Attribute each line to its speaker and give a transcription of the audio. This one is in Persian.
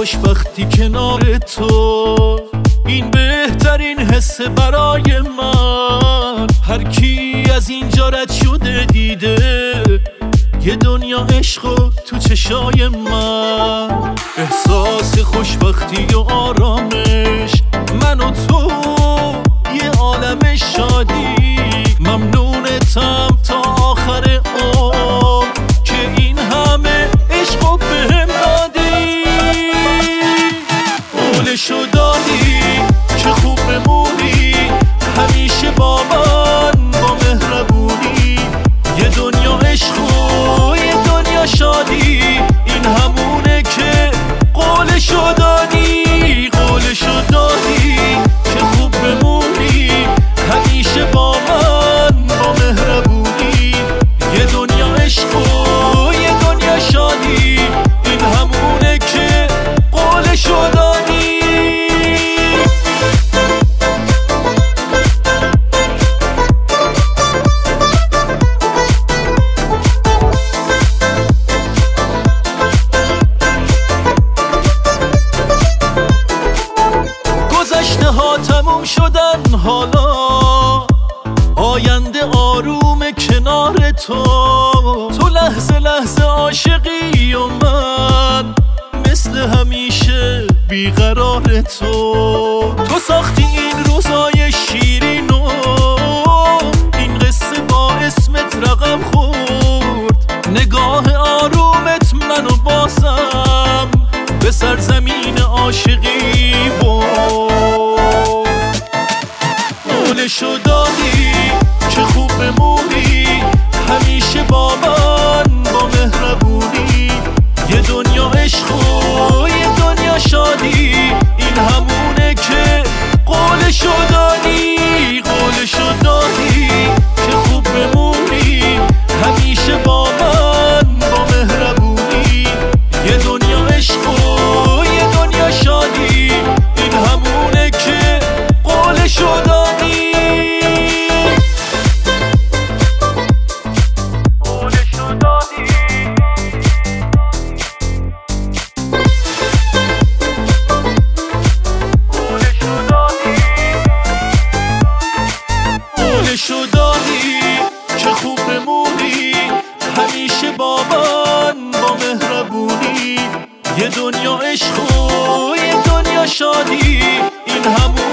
Speaker 1: خوشبختی کنار تو، این بهترین حس برای من. هر کی از اینجا رد شده دیده یه دنیا عشق تو چشای من. احساس خوشبختی و آرامش، من و تو یه عالم شادی. ممنونتم تا آخر عمر که این همه عشق بهم دادی. قولشو دادی که خوب بمونی همیشه با من، با مهربونی. یه دنیا عشق و یه دنیا شادی، این همونه که قولشو دادی. قولشو دادی که خوب بمونی همیشه با من، با مهربونی. یه دنیا عشق و یه دنیا شادی، این همونه که قولشو دادی. گذشته ها تموم شدن، حالا آینده آروم کنار تو. تو لحظه لحظه عاشقی و من مثل همیشه بیقرار تو. تو ساختی این روزای شیرین و این قصه با اسمت رقم خورد. نگاه آرومت منو بازم به سرزمین عاشقی برد. قولشو دادی که خوب بمونی همیشه با من، با مهربونی. یه دنیا عشق و یه دنیا شادی، این همونه که قولشو دادی. قولشو دادی که خوب بمونی همیشه با من، با مهربونی. یه دنیا عشق و یه دنیا شادی، این همونه که قولشو دادی. قولشو دادی. قولشو دادی که خوب بمونی همیشه با من، با مهربونی. یه دنیا عشق و یه دنیا شادی، این همون